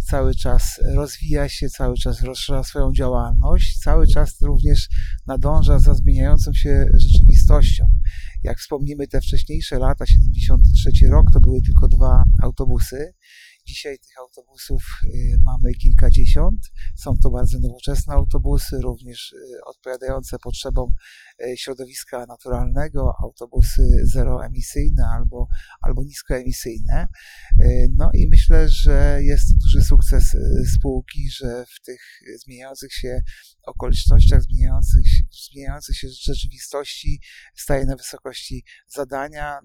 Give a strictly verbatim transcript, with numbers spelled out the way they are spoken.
cały czas rozwija się, cały czas rozszerza swoją działalność, cały czas również nadąża za zmieniającą się rzeczywistością. Jak wspomnimy te wcześniejsze lata, siedemdziesiąty trzeci rok, to były tylko dwa autobusy. Dzisiaj tych autobusów mamy kilkadziesiąt. Są to bardzo nowoczesne autobusy, również odpowiadające potrzebom środowiska naturalnego, autobusy zeroemisyjne albo, albo niskoemisyjne. No i myślę, że jest to duży sukces spółki, że w tych zmieniających się okolicznościach, zmieniających, zmieniających się rzeczywistości staje na wysokości zadania.